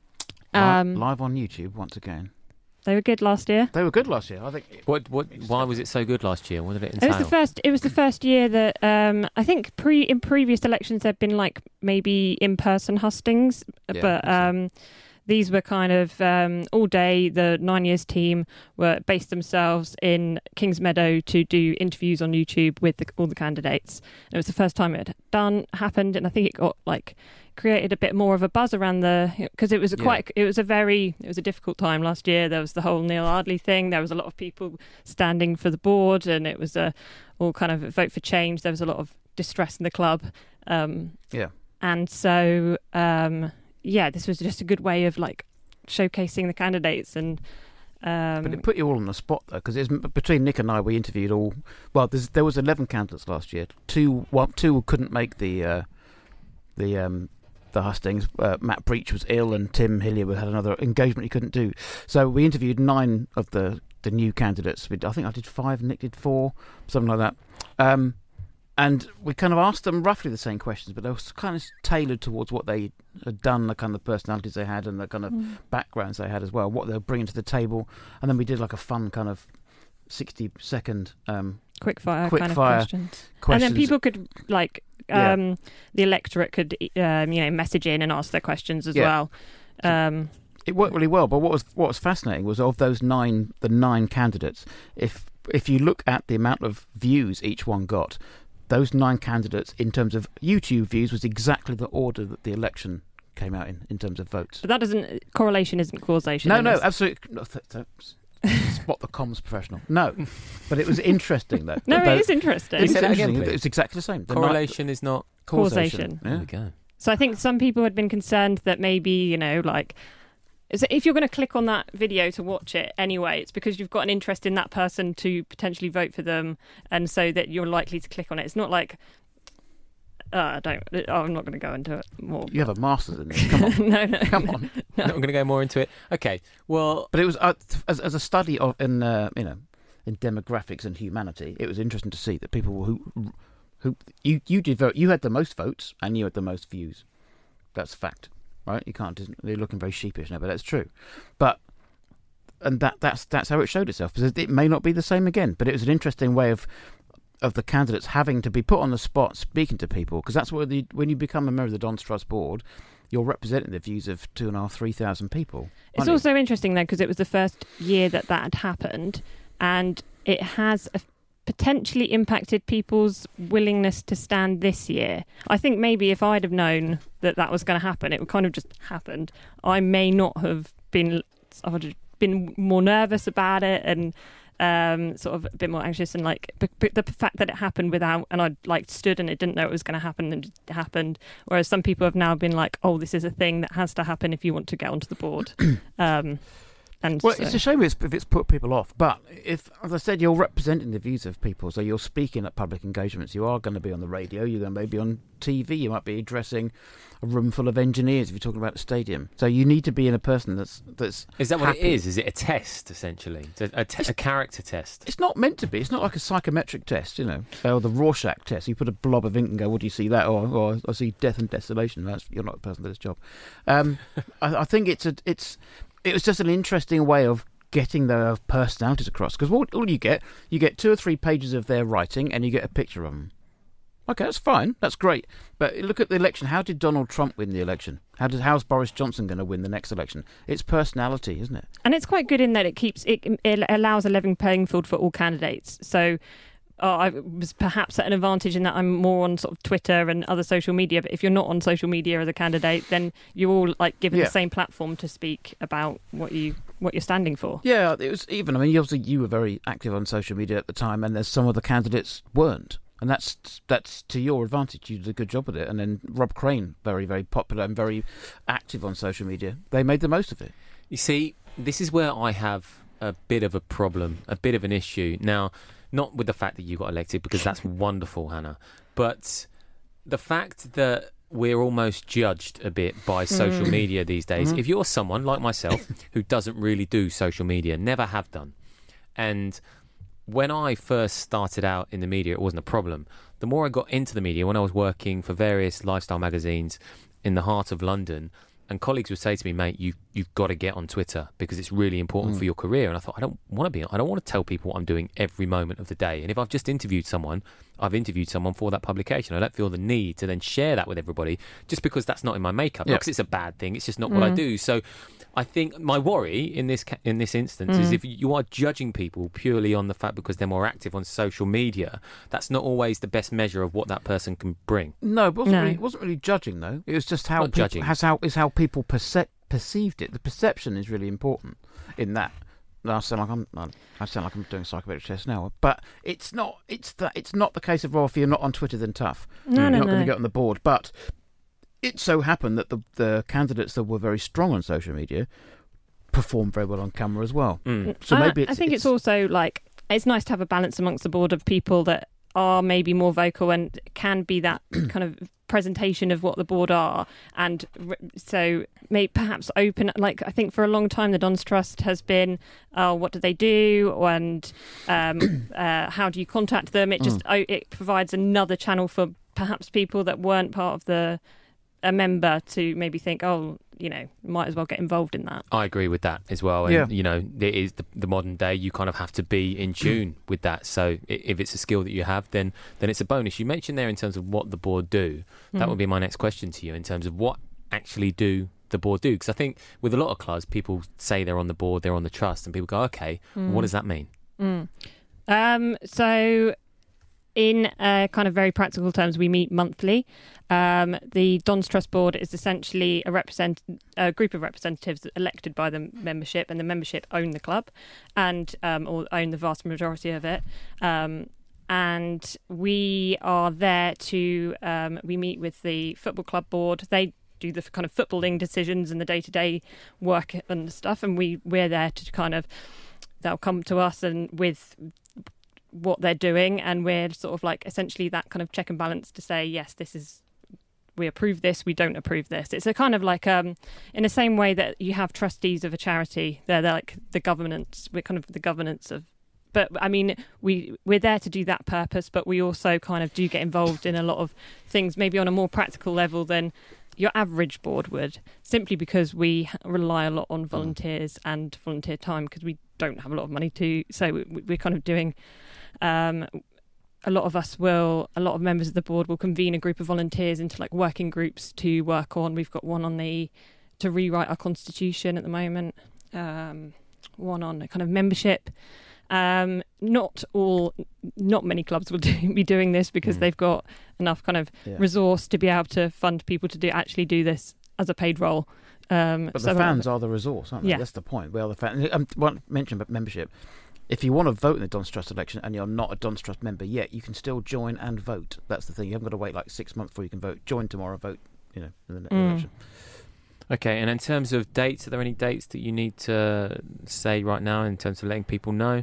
Um, live, live on YouTube once again. They were good last year. They were good last year. I think. What? What? Why was it so good last year? What did it entail? It was the first. It was the first year that um, I think pre in previous elections there'd been like maybe in person hustings, Yeah, but um, these were kind of um, all day. The nine years team were based themselves in Kingsmeadow to do interviews on YouTube with the, all the candidates. And it was the first time it had done happened, and I think it got like created a bit more of a buzz around the because it was a Yeah. quite it was a very it was a difficult time last year. There was the whole Neil Ardley thing. There was a lot of people standing for the board, and it was a all kind of vote for change. There was a lot of distress in the club. Um, Yeah. and so um, yeah, this was just a good way of like showcasing the candidates and. Um, But it put you all on the spot though, because between Nick and I, we interviewed all. Well, there's, there was eleven candidates last year. Two, one, two couldn't make the uh, the um, the hustings. Uh, Matt Breach was ill, and Tim Hillier had another engagement he couldn't do. So we interviewed nine of the, the new candidates. We, I think I did five, Nick did four, something like that. Um, and we kind of asked them roughly the same questions, but they were kind of tailored towards what they had done, the kind of personalities they had, and the kind of Mm. backgrounds they had as well, what they were bringing to the table. And then we did like a fun kind of sixty second um, quick fire quick kind fire of questions. questions. And then people could like um, Yeah. the electorate could, um, you know, message in and ask their questions as Yeah. well. Um, It worked really well, but what was what was fascinating was of those nine, the nine candidates. If if you look at the amount of views each one got, those nine candidates in terms of YouTube views was exactly the order that the election came out in in terms of votes. but that doesn't correlation isn't causation. No, in no, this. absolutely. No, th- th- spot the comms professional. No, but it was interesting though. No, About- it is interesting. It's Say that again, interesting. please. It's exactly the same. The ni- Correlation is not. Causation. There Yeah. we go. So I think some people had been concerned that maybe, you know, like, is it- if you're going to click on that video to watch it anyway, it's because you've got an interest in that person to potentially vote for them, and so that you're likely to click on it. It's not like, uh, I don't, oh, I'm not going to go into it more. You have a master's in this. Come on, no, no, come on. No, I'm going to go more into it. Okay. Well, But it was uh, as as a study of in uh, you know in demographics and humanity. It was interesting to see that people who who you you did vote. You had the most votes and you had the most views. That's a fact, right? You can't. They're looking very sheepish now, but that's true. But and that that's that's how it showed itself. Because it may not be the same again. But it was an interesting way of of the candidates having to be put on the spot speaking to people, because that's what the when you become a member of the Don's Trust board, you're representing the views of two and a half, three thousand people. It's aren't you? also interesting though because it was the first year that that had happened, and it has a, potentially impacted people's willingness to stand this year. I think maybe if I'd have known that that was going to happen, it would kind of just happened. I may not have been. I would have been more nervous about it and. Um, sort of a bit more anxious and like but, but the fact that it happened without and I like stood and it didn't know it was going to happen and it happened, whereas some people have now been like, oh, this is a thing that has to happen if you want to get onto the board. um, and Well, so- it's a shame if it's put people off, but if, as I said, you're representing the views of people, so you're speaking at public engagements, you are going to be on the radio, you're going to be on T V, you might be addressing a room full of engineers if you're talking about a stadium. So you need to be in a person that's that's. is that what happy. it is? Is it a test, essentially? It's a, a, te- a character test? It's not meant to be. It's not like a psychometric test, you know, or the Rorschach test. You put a blob of ink and go, "What do you see that?" Or, or I see death and desolation. That's you're not the person for this job. Um, I, I think it's a it's it was just an interesting way of getting their personalities across, because all, all you get you get two or three pages of their writing and you get a picture of them. Okay, that's fine, that's great, but look at the election. How did Donald Trump win the election? How did how's Boris Johnson going to win the next election? It's personality, isn't it? and it's quite good in that it keeps it, it allows a level playing field for all candidates. So uh, I was perhaps at an advantage in that I'm more on sort of Twitter and other social media, but if you're not on social media as a candidate, then you're all like given Yeah. the same platform to speak about what you what you're standing for. Yeah, it was even. I mean, obviously you were very active on social media at the time, and there's some of the candidates weren't. And that's that's to your advantage. You did a good job with it. And then Rob Crane, very, very popular and very active on social media. They made the most of it. You see, this is where I have a bit of a problem, a bit of an issue. Now, not with the fact that you got elected, because that's wonderful, Hannah, but the fact that we're almost judged a bit by social Mm. media these days. Mm-hmm. If you're someone like myself who doesn't really do social media, never have done, and when I first started out in the media, it wasn't a problem. The more I got into the media, when I was working for various lifestyle magazines in the heart of London, and colleagues would say to me, mate, you, you've got to get on Twitter because it's really important Mm. for your career. And I thought, I don't want to be, I don't want to tell people what I'm doing every moment of the day. And if I've just interviewed someone, I've interviewed someone for that publication. I don't feel the need to then share that with everybody just because that's not in my makeup. Yeah. Not because it's a bad thing. It's just not what I Mm. do. So I think my worry in this ca- in this instance is Mm. if you are judging people purely on the fact because they're more active on social media, that's not always the best measure of what that person can bring. No, it wasn't, No. Really, it wasn't really judging, though. It was just how Not people, judging. has how is how people perce- perceived it. The perception is really important in that. No, I sound like I'm. I sound like I'm doing a psychometric test now, but it's not. It's that. It's not the case of, well, if you're not on Twitter, then tough. No, you're no, not going no. to get on the board. But it so happened that the the candidates that were very strong on social media performed very well on camera as well. Mm. So I- maybe I it's, think it's, also like it's nice to have a balance amongst the board of people that are maybe more vocal and can be that kind of presentation of what the board are, and r- so may perhaps open. Like I think for a long time the Don's Trust has been, oh, what do they do, and um, uh, how do you contact them? It just oh, it provides another channel for perhaps people that weren't part of the a member to maybe think, oh, you know, might as well get involved in that. I agree with that as well. And, Yeah. you know, it is the, the modern day. You kind of have to be in tune with that. So i- if it's a skill that you have, then then it's a bonus. You mentioned there in terms of what the board do. That Mm. would be my next question to you in terms of what actually do the board do? Because I think with a lot of clubs, people say they're on the board, they're on the trust, and people go, okay, well, what does that mean? Mm. Um, so in uh, kind of very practical terms, we meet monthly. Um, the Dons Trust Board is essentially a represent a group of representatives elected by the membership, and the membership own the club and um, or own the vast majority of it. Um, and we are there to um, we meet with the football club board. They do the kind of footballing decisions and the day-to-day work and stuff, and we we're there to kind of they'll come to us and with what they're doing, and we're sort of like essentially that kind of check and balance to say, yes, this is, we approve this, we don't approve this. It's a kind of like um in the same way that you have trustees of a charity, they're, they're like the governance, we're kind of the governance of, but I mean we we're there to do that purpose, but we also kind of do get involved in a lot of things maybe on a more practical level than your average board would, simply because we rely a lot on volunteers and volunteer time, because we don't have a lot of money to, so we, we're kind of doing um a lot of us will a lot of members of the board will convene a group of volunteers into like working groups to work on. We've got one on the to rewrite our constitution at the moment, um one on kind of membership. Um, not all, not many clubs will do, be doing this because Mm. they've got enough kind of Yeah. resource to be able to fund people to do actually do this as a paid role. Um, But so the fans are the resource, aren't they? Yeah. That's the point. We are the fans. Um, one mention about membership. If you want to vote in the Dons Trust election and you're not a Dons Trust member yet, you can still join and vote. That's the thing. You haven't got to wait like six months before you can vote. Join tomorrow, vote. You know, in the next Mm. election. Okay, and in terms of dates, are there any dates that you need to say right now in terms of letting people know?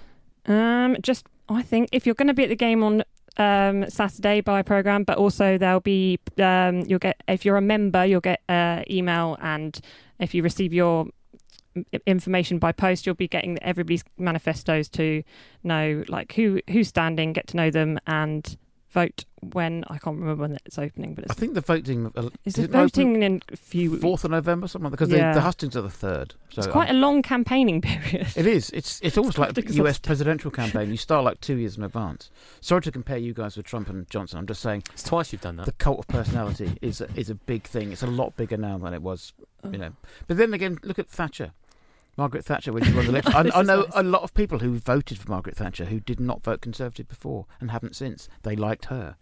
Um, just I think if you're going to be at the game on um, Saturday by programme, but also there'll be um, you'll get if you're a member, you'll get uh, email, and if you receive your i- information by post, you'll be getting everybody's manifestos to know like who who's standing, get to know them, and vote when I can't remember when it's opening, but I it's think the voting uh, is is it it open voting in a few. fourth of November, something like that, because Yeah. the, the hustings are the third. So It's quite um, a long campaigning period. It is. It's it's almost like quite the U S exhausting. presidential campaign. You start like two years in advance. Sorry to compare you guys with Trump and Johnson. I'm just saying It's twice you've done that. the cult of personality is a, is a big thing. It's a lot bigger now than it was, you know. But then again, look at Thatcher, Margaret Thatcher, when she won the election. I, This I is know nice. a lot of people who voted for Margaret Thatcher who did not vote Conservative before and haven't since. They liked her.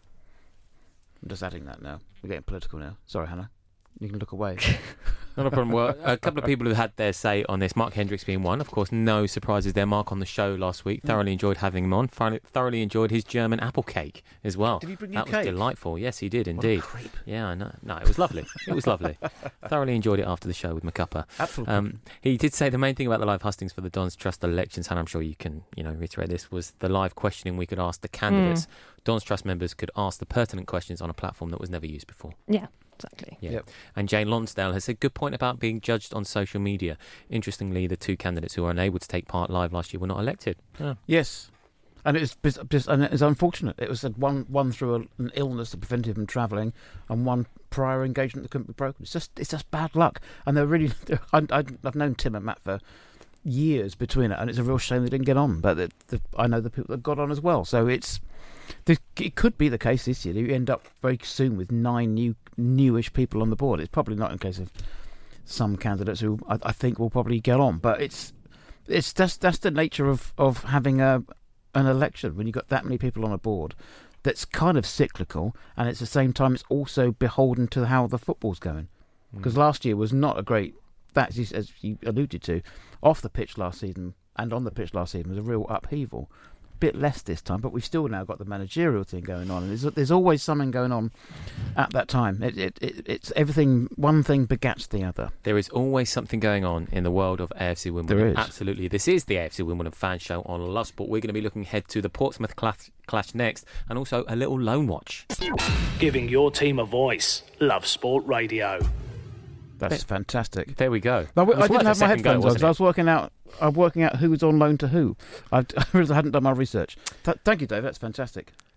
I'm just adding that now. We're getting political now. Sorry, Hannah. You can look away. Not a problem. Well, a couple of people who had their say on this, Mark Hendricks being one. Of course, no surprises there. Mark on the show last week. Thoroughly enjoyed having him on. Thoroughly, thoroughly enjoyed his German apple cake as well. Did he bring you That was cake? delightful. Yes, he did What a indeed. creep. Yeah, I know. No, it was lovely. It was lovely. Thoroughly enjoyed it after the show with my cuppa. Absolutely. Um, he did say the main thing about the live hustings for the Dons Trust elections, and I'm sure you can, you know, reiterate this, was the live questioning we could ask the candidates. Dons Trust members could ask the pertinent questions on a platform that was never used before. Yeah, exactly. Yeah. Yep. And Jane Lonsdale has a good point about being judged on social media. Interestingly, the two candidates who were unable to take part live last year were not elected. Yeah. Yes, and it was bis- just and it was unfortunate. It was that one one through a, an illness that prevented him from travelling, and one prior engagement that couldn't be broken. It's just it's just bad luck. And they're really. They're, I, I, I've known Tim and Matt for years between it, and it's a real shame they didn't get on. But the, the, I know the people that got on as well. So it's the, it could be the case this year. You end up very soon with nine new newish people on the board. It's probably not in case of some candidates who I, I think will probably get on, but it's it's that's that's the nature of, of having a an election when you've got that many people on a board. That's kind of cyclical, and at the same time, it's also beholden to how the football's going. Because last year was not a great. That, as you alluded to, off the pitch last season and on the pitch last season was a real upheaval. Bit less this time, but we've still now got the managerial thing going on, and there's there's always something going on at that time. It, it, it it's everything. One thing begats the other. There is always something going on in the world of A F C Wimbledon. There is. Absolutely. This is the A F C Wimbledon fan show on Love Sport. We're going to be looking ahead to the Portsmouth clash, clash next, and also a little loan watch. Giving your team a voice. Love Sport Radio. That's fantastic. There we go. No, It was I didn't worth a have my second go, headphones on, wasn't so I it? was working out. I'm working out who was on loan to who. I, I hadn't done my research. Th- thank you, Dave. That's fantastic.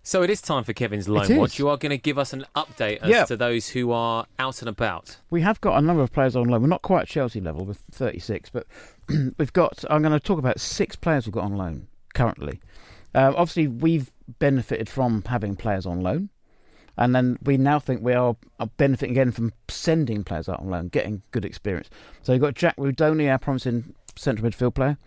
So it is time for Kevin's Loan Watch. You are going to give us an update as yep. to those who are out and about. We have got a number of players on loan. We're not quite at Chelsea level with thirty-six, but we've got, I'm going to talk about six players we've got on loan currently. Uh, obviously, we've benefited from having players on loan. And then we now think we are, are benefiting again from sending players out on loan, getting good experience. So you've got Jack Rudoni, our promising central midfield player,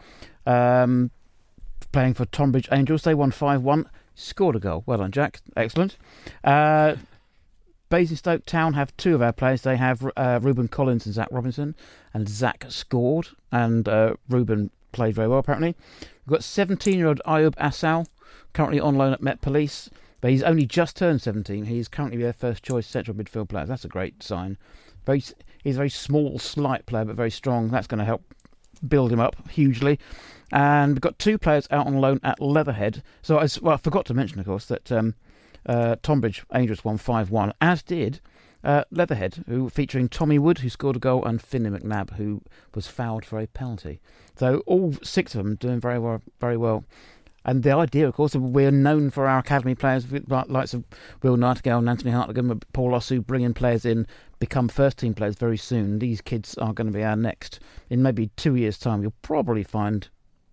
um, playing for Tonbridge Angels. They won five one. Scored a goal. Well done, Jack. Excellent. Uh, Basingstoke Town have two of our players. They have uh, Ruben Collins and Zach Robinson. And Zach scored. And uh, Ruben played very well, apparently. We've got seventeen-year-old Ayub Assal, currently on loan at Met Police. But he's only just turned seventeen. He's currently their first choice central midfield player. That's a great sign. Very, he's a very small, slight player, but very strong. That's going to help build him up hugely. And we've got two players out on loan at Leatherhead. So, as, well, I forgot to mention, of course, that um, uh, Tonbridge Angels won five one, as did uh, Leatherhead, who featuring Tommy Wood, who scored a goal, and Finney McNabb, who was fouled for a penalty. So all six of them doing very well. Very well. And the idea, of course, we're known for our academy players, like likes of Will Nightingale and Anthony Hartigan, Paul Ossu, bringing players in, become first-team players very soon. These kids are going to be our next. In maybe two years' time, you'll probably find,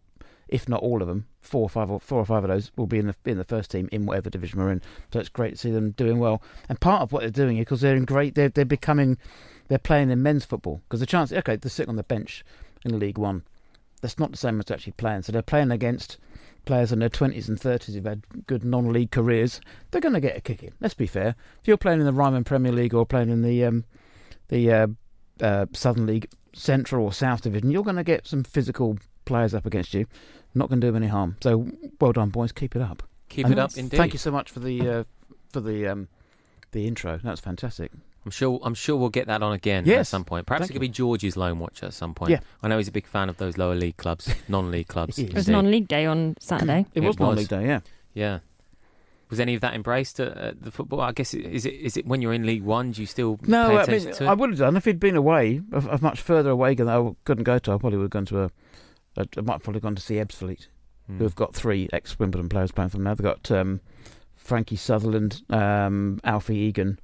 if not all of them, four or five or four or five of those will be in the in the first team in whatever division we're in. So it's great to see them doing well. And part of what they're doing is because they're in great, they're they're becoming, they're playing in men's football because the chance, okay, they're sitting on the bench in League One. That's not the same as actually playing. So they're playing against players in their twenties and thirties who've had good non-league careers. They're going to get a kick in. Let's be fair. If you're playing in the Ryman Premier League or playing in the um, the uh, uh, Southern League Central or South Division, you're going to get some physical players up against you. Not going to do them any harm. So well done, boys. Keep it up. Keep and it up, indeed. Thank you so much for the uh, for the um, the intro. That's fantastic. I'm sure. I'm sure we'll get that on again yes. at some point. Perhaps Thank it could you. be George's Loan Watch at some point. Yeah. I know he's a big fan of those lower league clubs, non-league clubs. It It was non-league day on Saturday. It, It was was. non-league day, yeah. Yeah. Was any of that embraced at, at the football? I guess is it is it when you're in League One? Do you still No, pay I attention mean, to it? I would have done if he'd been away, of, of much further away than I couldn't go to. I probably would have gone to a. I might have probably gone to see Ebbsfleet, Hmm. who have got three ex-Wimbledon players playing for them now. They've got um, Frankie Sutherland, um, Alfie Egan,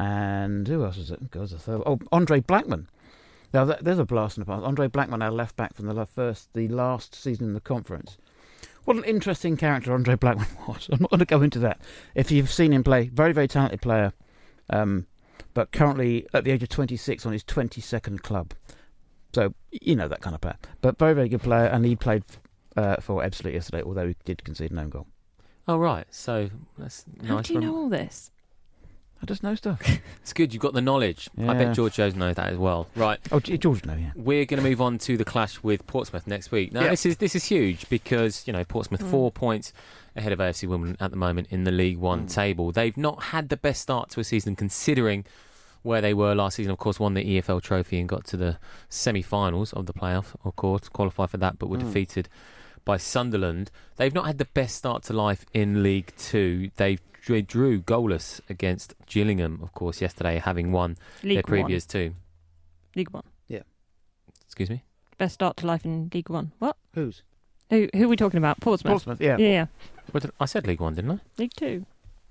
and who else was it? God, was a third. Oh, Andre Blackman. Now that, there's a blast in the past. Andre Blackman, our left back from the first, the last season in the conference. What an interesting character Andre Blackman was. I'm not going to go into that. If you've seen him play, very, very talented player, um, but currently at the age of twenty-six on his twenty-second club. So, you know that kind of player. But very, very good player, and he played uh, for Ebbsfleet yesterday, although he did concede an own goal. Oh, right. So that's How nice. do you from- know all this? I just know stuff. It's good. You've got the knowledge. I Yeah. bet George Jones knows that as well. Right. Oh, G- George, no, yeah. We're going to move on to the clash with Portsmouth next week. Now, Yeah. this is this is huge because, you know, Portsmouth Mm. four points ahead of A F C Wimbledon at the moment in the League One Mm. table. They've not had the best start to a season considering where they were last season. Of course, won the E F L trophy and got to the semi-finals of the playoff, of course, qualified for that, but were Mm. defeated by Sunderland. They've not had the best start to life in League Two. They've They drew goalless against Gillingham, of course, yesterday, having won League their previous One. two. League One. Excuse me? Best start to life in League One. What? Who's? Who, who are we talking about? Portsmouth. Portsmouth, yeah. Yeah, yeah. What did, I said League One, didn't I? League Two.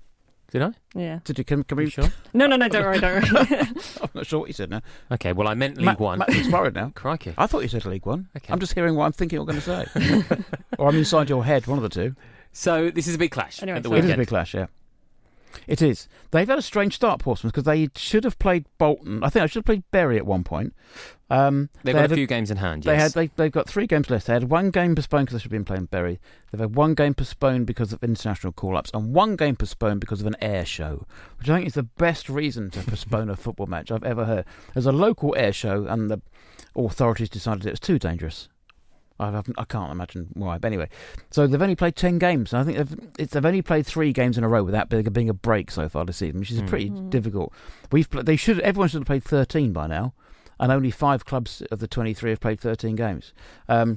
Did I? Yeah. Did you, can, can Are we... you sure? No, no, no, don't worry, don't worry. I'm not sure what you said now. Okay, well, I meant League Matt, One. Matt looks worried now. Crikey. I thought you said League One. Okay. I'm just hearing what I'm thinking you're going to say. Or I'm inside your head, one of the two. So, this is a big clash Anyway, at the sorry. It is a weekend. big clash, yeah. It is. They've had a strange start, Portsmouth, because they should have played Bolton. I think I should have played Bury at one point. Um, They've they got had a few games in hand, They yes. had they they've got three games left. They had one game postponed because they should have been playing Bury. They've had one game postponed because of international call-ups, and one game postponed because of an air show, which I think is the best reason to postpone a football match I've ever heard. There's a local air show, and the authorities decided it was too dangerous. I haven't, I can't imagine why. But anyway, so they've only played ten games. And I think they've, it's, they've only played three games in a row without being, being a break so far this season, which is Mm. pretty Mm. difficult. We've pl- they should everyone should have played thirteen by now, and only five clubs of the twenty-three have played thirteen games. Um,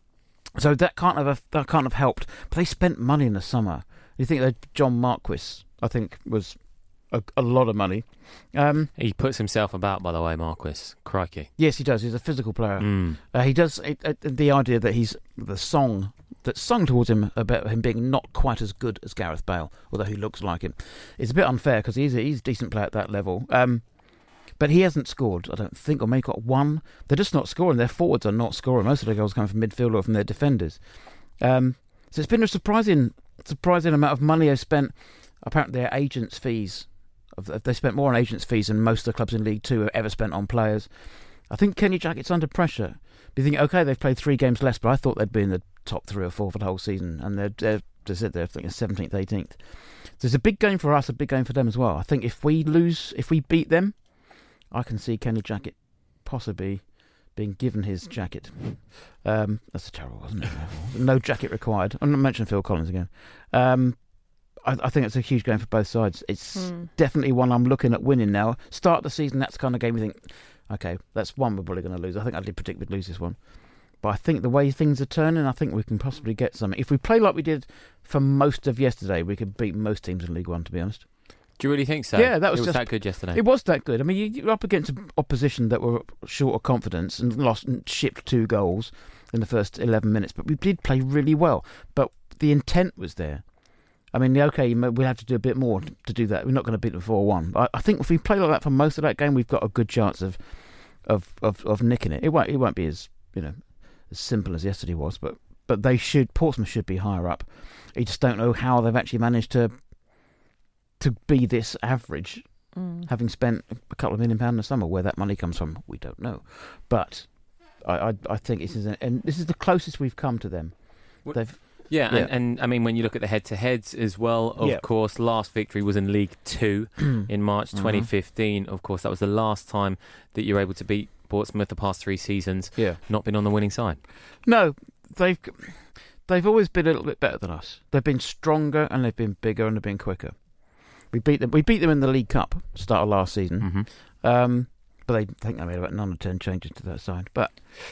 so that can't have that can't have helped. But they spent money in the summer. You think that John Marquis, I think, was a, a lot of money. Um, He puts himself about, by the way, Marquis. Crikey. yes, he does. He's a physical player. Mm. Uh, he does it, uh, the idea that he's the song that's sung towards him about him being not quite as good as Gareth Bale, although he looks like him. It's a bit unfair because he's a, he's a decent player at that level. Um, but he hasn't scored, I don't think, or maybe got one. They're just not scoring. Their forwards are not scoring. Most of their goals come from midfield or from their defenders. Um, so it's been a surprising, surprising amount of money they've spent. Apparently, their agents' fees, they spent more on agents' fees than most of the clubs in League Two have ever spent on players. I think Kenny Jackett's under pressure. You think, okay, they've played three games less, but I thought they'd be in the top three or four for the whole season, and they're, they're, they said they're thinking seventeenth, eighteenth. So it's a big game for us, a big game for them as well. I think if we lose, if we beat them, I can see Kenny Jackett possibly being given his jacket. Um, that's terrible, wasn't it? No jacket required. I'm not mentioning Phil Collins again. Um, I, I think it's a huge game for both sides. It's mm. definitely one I'm looking at winning now. Start the season, that's the kind of game you think, okay, that's one we're probably going to lose. I think I did predict we'd lose this one. But I think the way things are turning, I think we can possibly get something. If we play like we did for most of yesterday, we could beat most teams in League One, to be honest. Do you really think so? Yeah, that was, it was just, that good yesterday. It was that good. I mean, you, you're up against an opposition that were short of confidence and lost and shipped two goals in the first eleven minutes. But we did play really well. But the intent was there. I mean, okay, we'll have to do a bit more to do that. We're not going to beat them four one. I, I think if we play like that for most of that game, we've got a good chance of of, of, of nicking it. It won't it won't be as you know as simple as yesterday was, but but they should Portsmouth should be higher up. You just don't know how they've actually managed to. to be this average, mm. having spent a couple of million pounds in the summer. Where that money comes from, we don't know. But I, I, I think this is, a, and this is the closest we've come to them. What, They've, yeah, yeah. And, and I mean, when you look at the head-to-heads as well, of yeah. course, last victory was in League Two in March twenty fifteen. Mm-hmm. Of course, that was the last time that you were able to beat Portsmouth the past three seasons. Yeah. Not been on the winning side. No, they've they've always been a little bit better than us. They've been stronger and they've been bigger and they've been quicker. We beat them. We beat them in the League Cup start of last season, mm-hmm. um, but they think they made about nine or ten changes to that side. But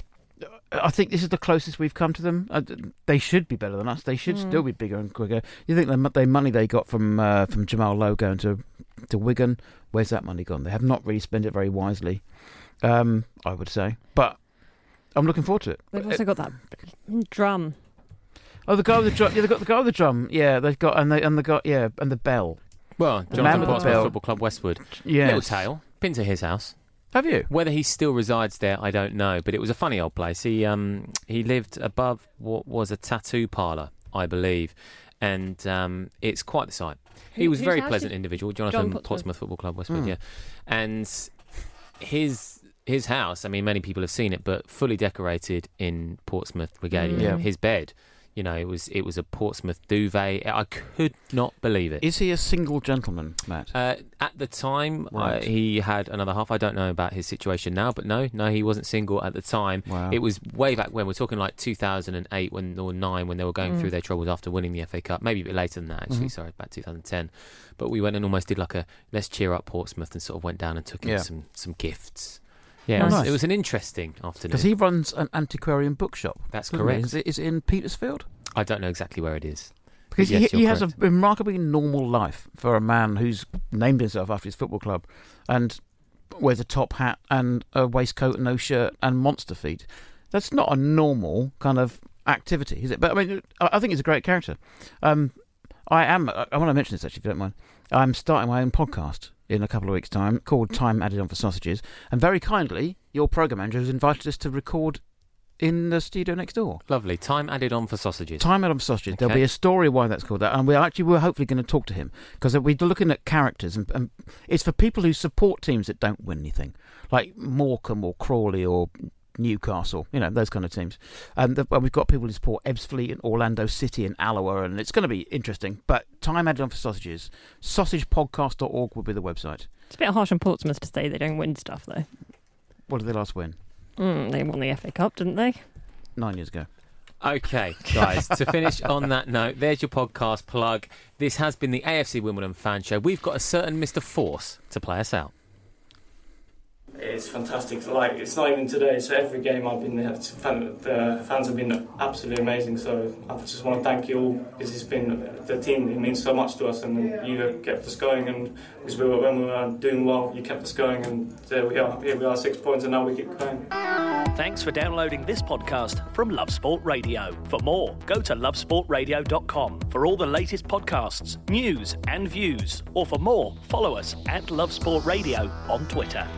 I think this is the closest we've come to them. Uh, they should be better than us. They should mm. still be bigger and quicker. You think the, the money they got from uh, from Jamal Lowe going to to Wigan? Where's that money gone? They have not really spent it very wisely, um, I would say. But I'm looking forward to it. They've also got that drum. Oh, the guy with the drum. Yeah, they've got the guy with the drum. Yeah, they've got and they and the guy. Yeah, and the bell. Well, the Jonathan Portsmouth Football Club Westwood. Yes. Little tale. Been to his house. Have you? Whether he still resides there, I don't know. But it was a funny old place. He um he lived above what was a tattoo parlour, I believe, and um it's quite the sight. He Who, was a very house pleasant is individual, Jonathan John Portsmouth. Portsmouth Football Club Westwood. Mm. Yeah, and his his house. I mean, many people have seen it, but fully decorated in Portsmouth regalia. Mm. Yeah. His bed. You know, it was it was a Portsmouth duvet. I could not believe it. Is he a single gentleman, Matt? Uh, at the time, Right. uh, he had another half. I don't know about his situation now, but no, no, he wasn't single at the time. Wow. It was way back when. We're talking like two thousand eight when, or nine when they were going Mm. through their troubles after winning the F A Cup. Maybe a bit later than that, actually. Mhm. Sorry, about two thousand ten. But we went and almost did like a let's cheer up Portsmouth and sort of went down and took him Yeah. some, some gifts. Yeah, Oh, it, was, nice. it was an interesting afternoon. Because he runs an antiquarian bookshop. That's doesn't he? correct. Is it, is it in Petersfield? I don't know exactly where it is. Because Yes, he, he you're has a correct. remarkably normal life for a man who's named himself after his football club and wears a top hat and a waistcoat and no shirt and monster feet. That's not a normal kind of activity, is it? But I mean, I I think he's a great character. Um, I am. I, I want to mention this actually, if you don't mind. I'm starting my own podcast in a couple of weeks' time called Time Added On for Sausages, and very kindly, your programme manager has invited us to record in the studio next door. Lovely. Time added on for sausages. Time Added On for Sausages. Okay. There'll be a story why that's called that, and we're actually we're hopefully going to talk to him because we're looking at characters, and, and it's for people who support teams that don't win anything, like Morecambe or Crawley or Newcastle, you know, those kind of teams. And the, well, we've got people who support Ebbsfleet and Orlando City and Alloa, and it's going to be interesting. But Time Added On for Sausages, sausage podcast dot org will be the website. It's a bit harsh on Portsmouth to say they don't win stuff, though. What did they last win? Mm, they won the F A Cup, didn't they? Nine years ago. Okay, guys, to finish on that note, there's your podcast plug. This has been the A F C Wimbledon fan show. We've got a certain Mister Force to play us out. It's fantastic. Like, it's not even today, so every game I've been there, it's fan, the fans have been absolutely amazing. So I just want to thank you all, because it's been the team. It means so much to us, and you kept us going. And because we were, when we were doing well, you kept us going, and there we are. Here we are, six points, and now we keep going. Thanks for downloading this podcast from Love Sport Radio. For more, go to love sport radio dot com for all the latest podcasts, news and views. Or for more, follow us at Love Sport Radio on Twitter.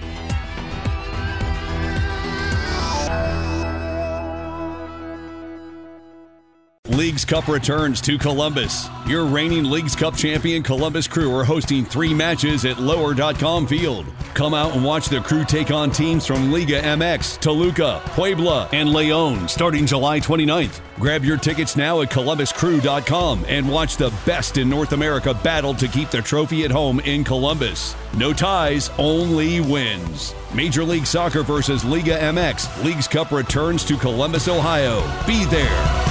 Leagues Cup returns to Columbus. Your reigning Leagues Cup champion Columbus Crew are hosting three matches at lower dot com Field. Come out and watch the Crew take on teams from Liga M X, Toluca, Puebla, and León starting July twenty-ninth. Grab your tickets now at columbus crew dot com and watch the best in North America battle to keep the trophy at home in Columbus. No ties, only wins. Major League Soccer versus Liga M X. Leagues Cup returns to Columbus, Ohio. Be there.